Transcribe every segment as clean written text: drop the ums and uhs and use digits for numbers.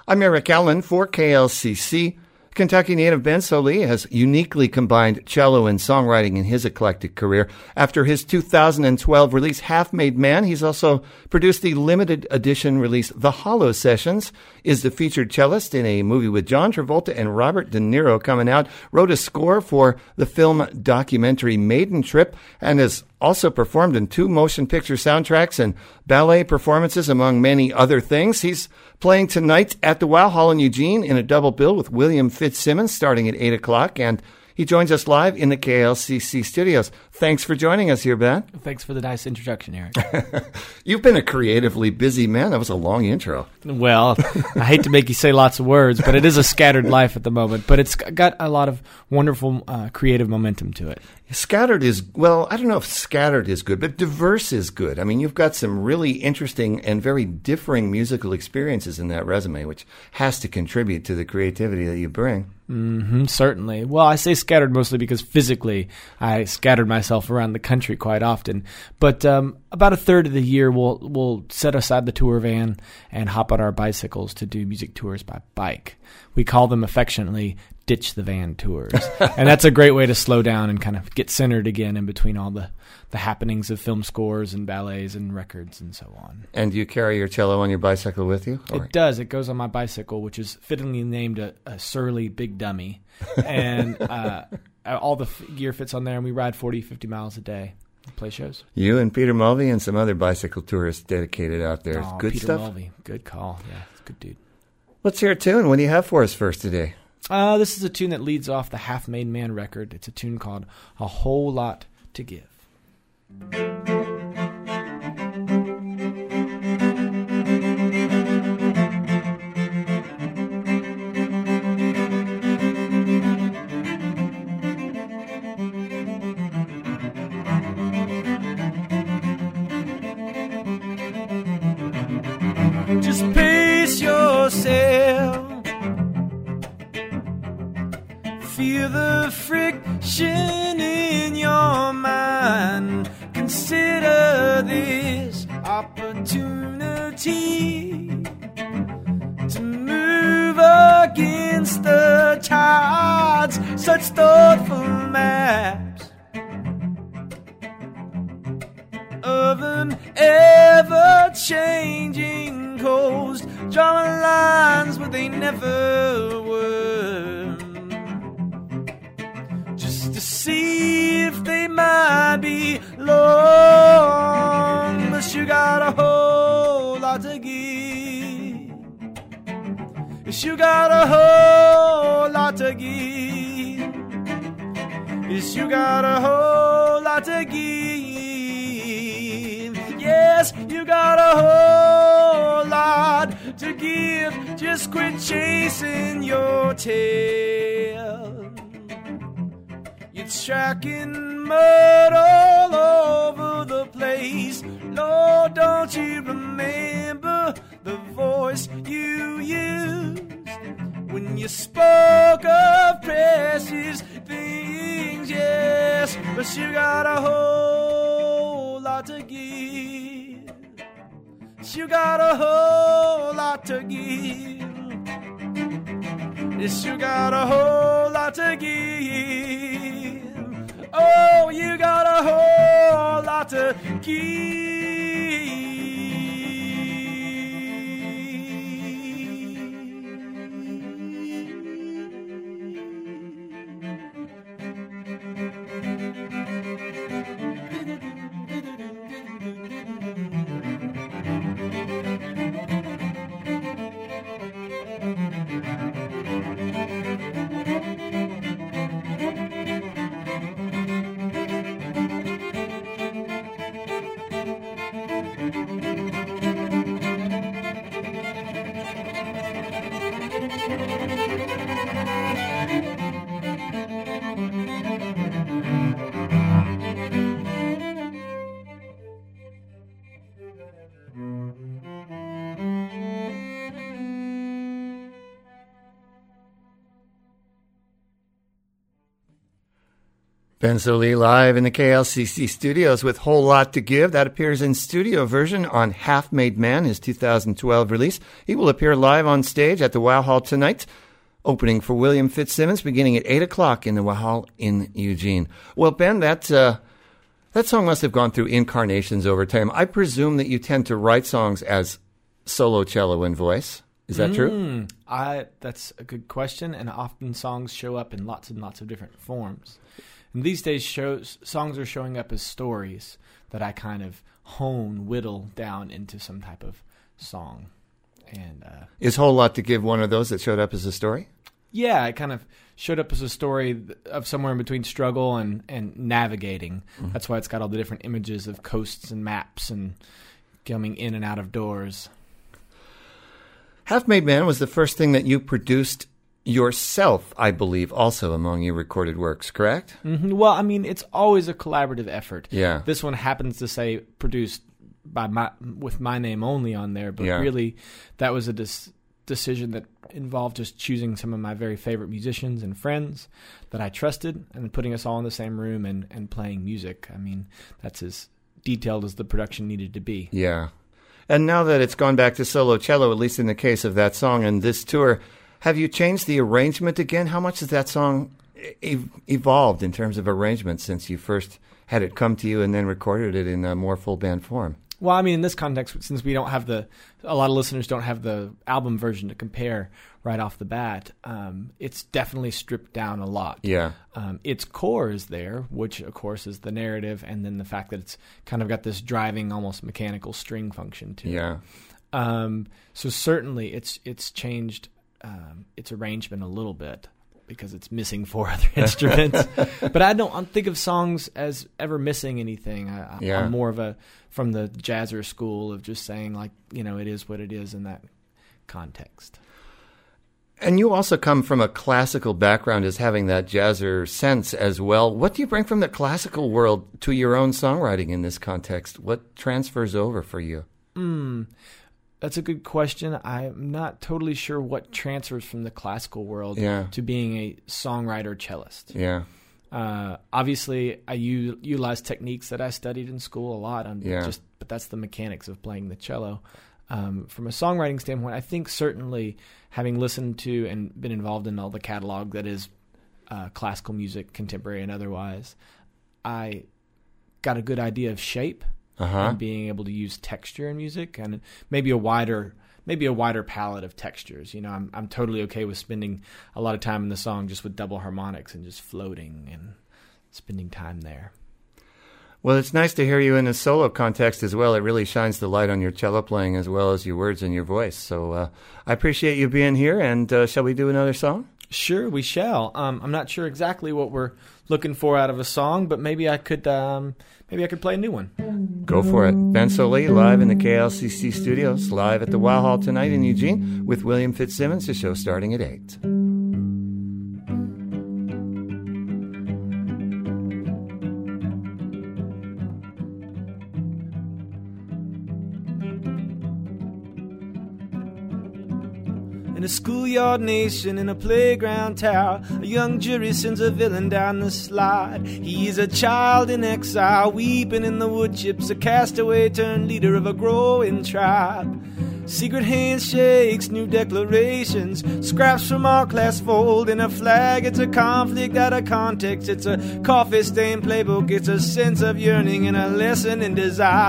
I'm Eric Allen for KLCC. Kentucky native Ben Sollee has uniquely combined cello and songwriting in his eclectic career. After his 2012 release, Half Made Man, he's also produced the limited edition release The Hollow Sessions, is the featured cellist in a movie with John Travolta and Robert De Niro coming out, wrote a score for the film documentary Maiden Trip, and has also performed in 2 motion picture soundtracks and ballet performances, among many other things. He's playing tonight at the Wow Hall in Eugene in a double bill with William Fitzsimmons starting at 8 o'clock, and he joins us live in the KLCC studios. Thanks for joining us here, Ben. Thanks for the nice introduction, Eric. You've been a creatively busy man. That was a long intro. Well, I hate to make you say lots of words, but it is a scattered life at the moment. But it's got a lot of wonderful creative momentum to it. Scattered is, well, I don't know if scattered is good, but diverse is good. I mean, you've got some really interesting and very differing musical experiences in that resume, which has to contribute to the creativity that you bring. Certainly. Well, I say scattered mostly because physically I scattered myself around the country quite often. But about a third of the year we'll set aside the tour van and hop on our bicycles to do music tours by bike. We call them affectionately ditch the van tours. And that's a great way to slow down and kind of get centered again in between all the happenings of film scores and ballets and records and so on. And do you carry your cello on your bicycle with you? It does. It goes on my bicycle, which is fittingly named a Surly Big Dummy. And all the gear fits on there, and we ride 40, 50 miles a day. Play shows. You and Peter Mulvey and some other bicycle tourists dedicated out there. Oh, good Peter stuff. Mulvey. Good call. Yeah, it's a good dude. Let's hear a tune. What do you have for us first today? This is a tune that leads off the Half Made Man record. It's a tune called A Whole Lot to Give. Just pace yourself. Feel the friction in your mind. Consider this opportunity to move against the tides. Such thoughtful maps of an ever-changing coast, drawing lines where they never were, just to see if they might be long. But you got a whole lot to give. Yes, you got a whole lot to give. Yes, you got a whole lot to give. Yes, you got a whole lot to give. Just quit chasing your tail. It's tracking mud all over the place. Lord, don't you remember the voice you used when you spoke of precious things? Yes, but you got a whole lot to give. You got a whole lot to give. Yes, you got a whole lot to give. Oh, you got a whole lot to give. Ben Sollee live in the KLCC studios with Whole Lot to Give. That appears in studio version on Half Made Man, his 2012 release. He will appear live on stage at the Wow Hall tonight, opening for William Fitzsimmons beginning at 8 o'clock in the Wow Hall in Eugene. Well, Ben, that song must have gone through incarnations over time. I presume that you tend to write songs as solo cello and voice. Is that true? That's a good question, and often songs show up in lots and lots of different forms. And these days, songs are showing up as stories that I kind of whittle down into some type of song. And is Whole Lot to Give one of those that showed up as a story? Yeah, it kind of showed up as a story of somewhere in between struggle and navigating. Mm-hmm. That's why it's got all the different images of coasts and maps and coming in and out of doors. Half Made Man was the first thing that you produced yourself, I believe, also among your recorded works, correct? Mm-hmm. Well, I mean, it's always a collaborative effort. Yeah. This one happens to say produced with my name only on there, but really that was a decision that involved just choosing some of my very favorite musicians and friends that I trusted and putting us all in the same room and playing music. I mean, that's as detailed as the production needed to be. Yeah. And now that it's gone back to solo cello, at least in the case of that song and this tour, have you changed the arrangement again? How much has that song evolved in terms of arrangement since you first had it come to you and then recorded it in a more full band form? Well, I mean, in this context, since we don't have a lot of listeners don't have the album version to compare right off the bat, it's definitely stripped down a lot. Yeah. Its core is there, which, of course, is the narrative, and then the fact that it's kind of got this driving, almost mechanical string function to it. Yeah. So certainly it's changed its arrangement a little bit because it's missing 4 other instruments. But I don't think of songs as ever missing anything. I'm more of from the jazzer school of just saying, like, it is what it is in that context. And you also come from a classical background as having that jazzer sense as well. What do you bring from the classical world to your own songwriting in this context? What transfers over for you? That's a good question. I'm not totally sure what transfers from the classical world to being a songwriter cellist. Yeah. Obviously, I utilize techniques that I studied in school a lot. But that's the mechanics of playing the cello. From a songwriting standpoint, I think certainly having listened to and been involved in all the catalog that is classical music, contemporary and otherwise, I got a good idea of shape. And being able to use texture in music and maybe a wider palette of textures. I'm totally okay with spending a lot of time in the song just with double harmonics and just floating and spending time there. Well, it's nice to hear you in a solo context as well. It really shines the light on your cello playing as well as your words and your voice. So I appreciate you being here, and shall we do another song? Sure, we shall. I'm not sure exactly what we're looking for out of a song, but maybe I could play a new one. Go for it. Ben Sollee live in the KLCC studios, live at the Wow Hall tonight in Eugene with William Fitzsimmons, the show starting at 8. In a schoolyard nation, in a playground tower, a young jury sends a villain down the slide. He's a child in exile, weeping in the wood chips, a castaway turned leader of a growing tribe. Secret handshakes, new declarations, scraps from our class fold in a flag. It's a conflict out of context, it's a coffee-stained playbook, it's a sense of yearning and a lesson in desire.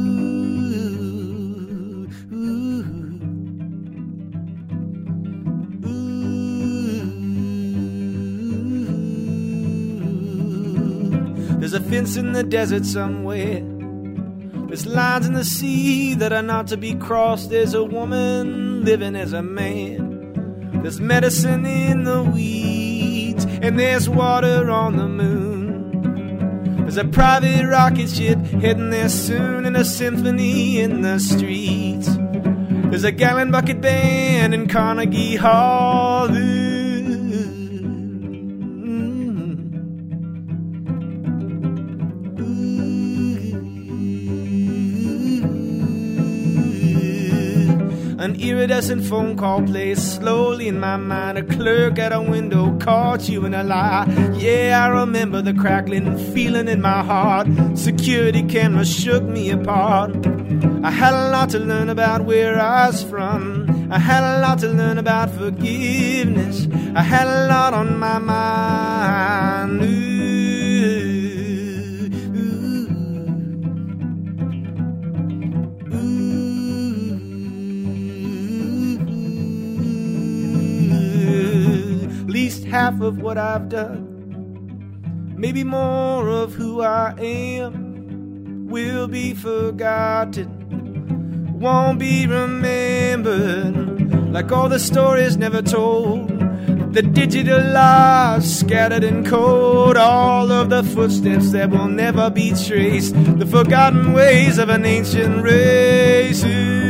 There's a fence in the desert somewhere. There's lines in the sea that are not to be crossed. There's a woman living as a man. There's medicine in the weeds, and there's water on the moon. There's a private rocket ship heading there soon, and a symphony in the streets. There's a gallon bucket band in Carnegie Hall. An iridescent phone call plays slowly in my mind. A clerk at a window caught you in a lie. Yeah, I remember the crackling feeling in my heart. Security cameras shook me apart. I had a lot to learn about where I was from. I had a lot to learn about forgiveness. I had a lot on my mind. Least half of what I've done, maybe more of who I am, will be forgotten, won't be remembered, like all the stories never told, the digital lies scattered in code, all of the footsteps that will never be traced, the forgotten ways of an ancient race.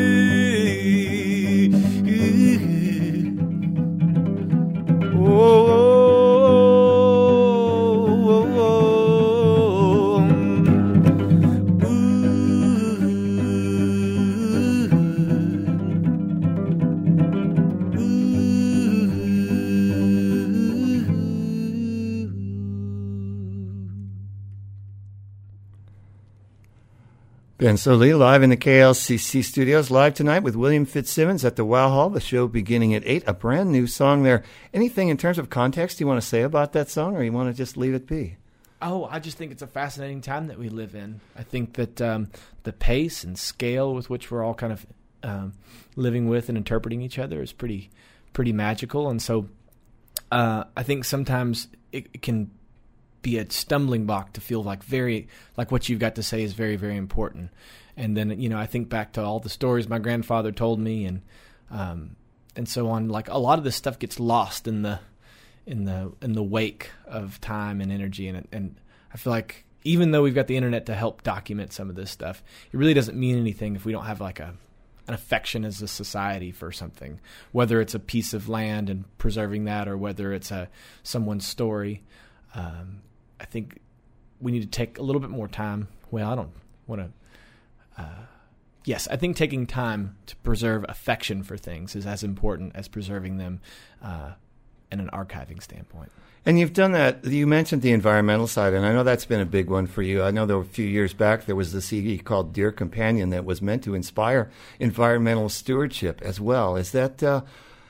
Ben Sollee live in the KLCC studios, live tonight with William Fitzsimmons at the Wow Hall. The show beginning at 8, a brand new song there. Anything in terms of context you want to say about that song, or you want to just leave it be? Oh, I just think it's a fascinating time that we live in. I think that the pace and scale with which we're all kind of living with and interpreting each other is pretty magical. And so I think sometimes it can be a stumbling block to feel like what you've got to say is very, very important. And then, you know, I think back to all the stories my grandfather told me and so on. Like a lot of this stuff gets lost in the wake of time and energy. And I feel like even though we've got the internet to help document some of this stuff, it really doesn't mean anything if we don't have like an affection as a society for something, whether it's a piece of land and preserving that, or whether it's someone's story. I think we need to take a little bit more time. Well, I don't want to. Yes, I think taking time to preserve affection for things is as important as preserving them in an archiving standpoint. And you've done that. You mentioned the environmental side, and I know that's been a big one for you. I know there were a few years back there was the CD called Dear Companion that was meant to inspire environmental stewardship as well. Is that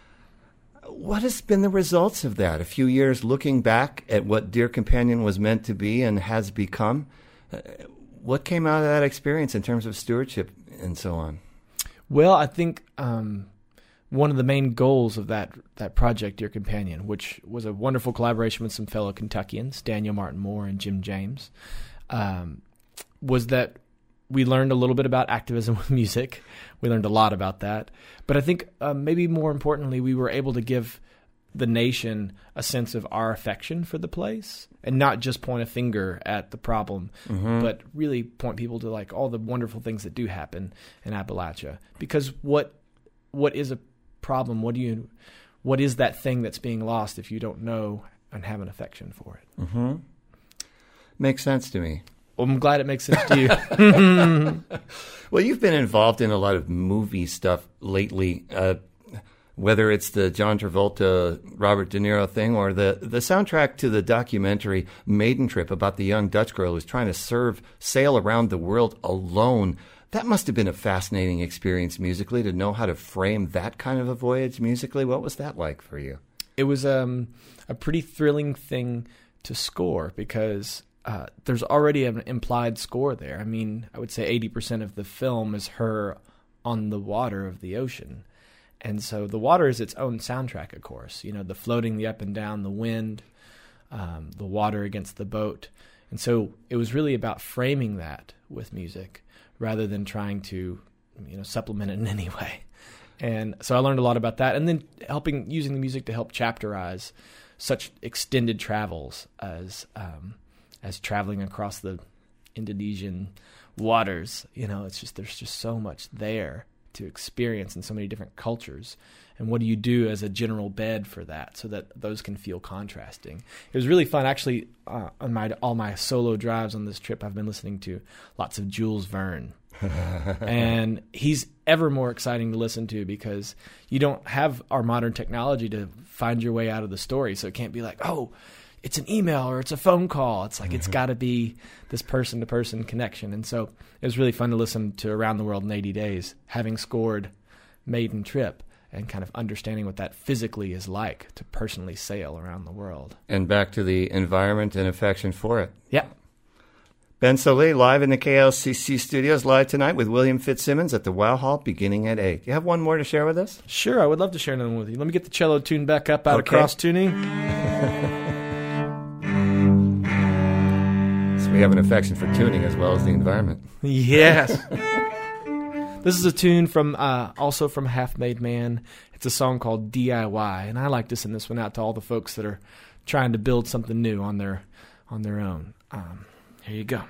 what has been the results of that? A few years looking back at what Dear Companion was meant to be and has become. What came out of that experience in terms of stewardship and so on? Well, I think one of the main goals of that project, Dear Companion, which was a wonderful collaboration with some fellow Kentuckians, Daniel Martin Moore and Jim James, was that we learned a little bit about activism with music. We learned a lot about that. But I think maybe more importantly, we were able to give the nation a sense of our affection for the place and not just point a finger at the problem, but really point people to like all the wonderful things that do happen in Appalachia. Because what is a problem? What is that thing that's being lost if you don't know and have an affection for it? Mm-hmm. Makes sense to me. Well, I'm glad it makes sense to you. Well, you've been involved in a lot of movie stuff lately, whether it's the John Travolta, Robert De Niro thing or the soundtrack to the documentary Maiden Trip about the young Dutch girl who's trying to sail around the world alone. That must have been a fascinating experience musically, to know how to frame that kind of a voyage musically. What was that like for you? It was a pretty thrilling thing to score because there's already an implied score there. I mean, I would say 80% of the film is her on the water of the ocean. And so the water is its own soundtrack, of course. You know, the floating, the up and down, the wind, the water against the boat. And so it was really about framing that with music rather than trying to, supplement it in any way. And so I learned a lot about that. And then using the music to help chapterize such extended travels as traveling across the Indonesian waters. There's just so much there to experience in so many different cultures. And what do you do as a general bed for that so that those can feel contrasting? It was really fun. Actually, on all my solo drives on this trip, I've been listening to lots of Jules Verne. And he's ever more exciting to listen to because you don't have our modern technology to find your way out of the story. So it can't be like, oh, it's an email or it's a phone call. It's like it's got to be this person-to-person connection. And so it was really fun to listen to Around the World in 80 Days, having scored Maiden Trip, and kind of understanding what that physically is like to personally sail around the world. And back to the environment and affection for it. Yeah. Ben Sollee live in the KLCC studios, live tonight with William Fitzsimmons at the Wow Hall beginning at 8. You have one more to share with us? Sure, I would love to share another one with you. Let me get the cello tune back up out of cross-tuning. So we have an affection for tuning as well as the environment. Yes. This is a tune from also from Half Made Man. It's a song called DIY, and I like to send this one out to all the folks that are trying to build something new on their own. Here you go.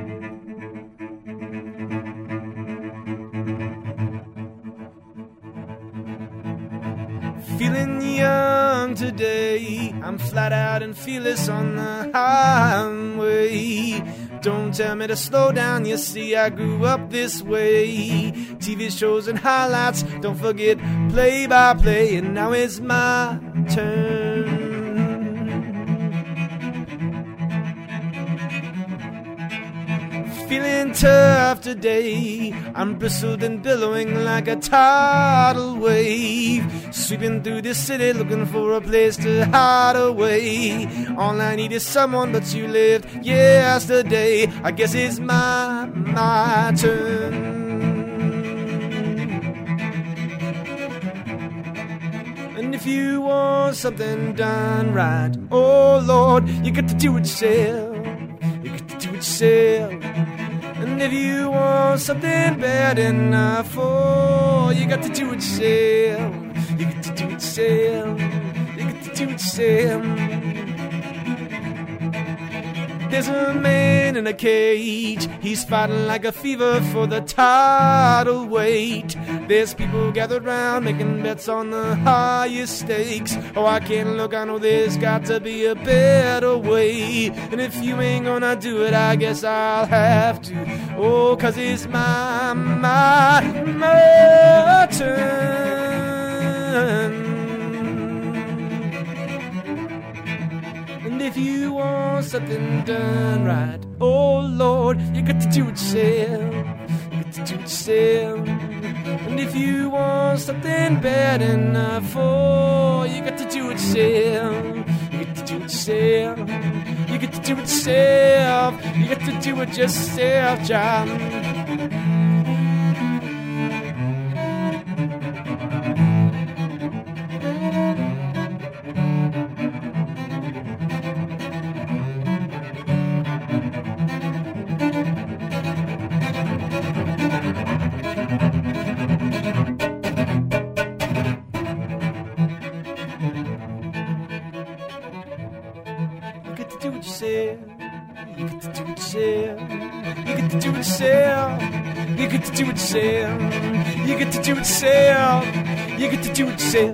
Feeling young today, I'm flat out and fearless on the highway. Don't tell me to slow down, you see I grew up this way. TV shows and highlights, don't forget play by play, and now it's my turn. Feeling tough today, I'm bristled and billowing like a tidal wave, sweeping through the city looking for a place to hide away. All I need is someone but you lived yesterday. I guess it's my turn. And if you want something done right, oh Lord, you got to do it yourself. You got to do it yourself. And if you want something bad enough, oh, you got to do it yourself. You got to do it yourself. You got to do it yourself. There's a man in a cage. He's fighting like a fever for the tidal weight. There's people gathered round making bets on the highest stakes. Oh, I can't look, I know there's got to be a better way. And if you ain't gonna do it, I guess I'll have to. Oh, 'cause it's my turn. And if you want something done right, oh Lord, you got to do it yourself. You got to do it yourself. And if you want something bad enough, oh, you got to do it yourself. You got to do it yourself. You got to do it yourself. You got to do it yourself, John. You get to do it yourself. You get to do it yourself. You get to do it yourself.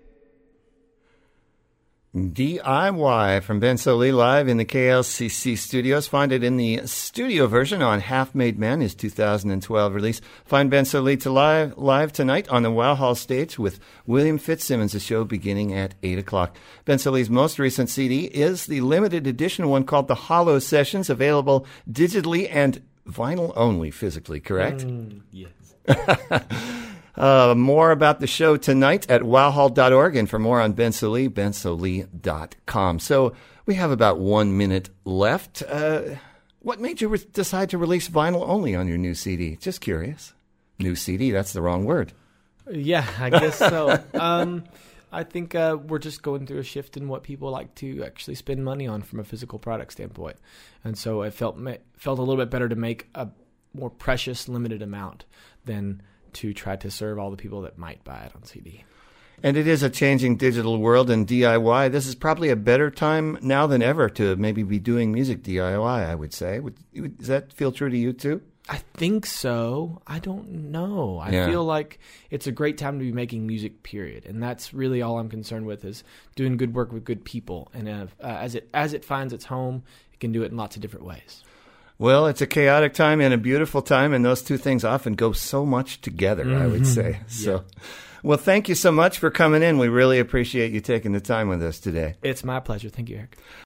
DIY from Ben Sollee live in the KLCC studios. Find it in the studio version on Half Made Man, his 2012 release. Find Ben Sollee live tonight on the Wow Hall stage with William Fitzsimmons, the show beginning at 8 o'clock. Ben Sollee's most recent CD is the limited edition one called The Hollow Sessions, available digitally and vinyl only, physically, correct? Yes. More about the show tonight at wowhall.org, and for more on Ben Sollee, bensollee.com. So we have about 1 minute left. What made you decide to release vinyl only on your new CD? Just curious. New CD, that's the wrong word. Yeah, I guess so. I think we're just going through a shift in what people like to actually spend money on from a physical product standpoint. And so it felt a little bit better to make a more precious, limited amount than to try to serve all the people that might buy it on CD. And it is a changing digital world, and DIY, this is probably a better time now than ever to maybe be doing music DIY, I would say. Does that feel true to you too? I think so. I don't know. I feel like it's a great time to be making music, period. And that's really all I'm concerned with, is doing good work with good people. And as it finds its home, it can do it in lots of different ways. Well, it's a chaotic time and a beautiful time, and those two things often go so much together, I would say. So, well, thank you so much for coming in. We really appreciate you taking the time with us today. It's my pleasure. Thank you, Eric.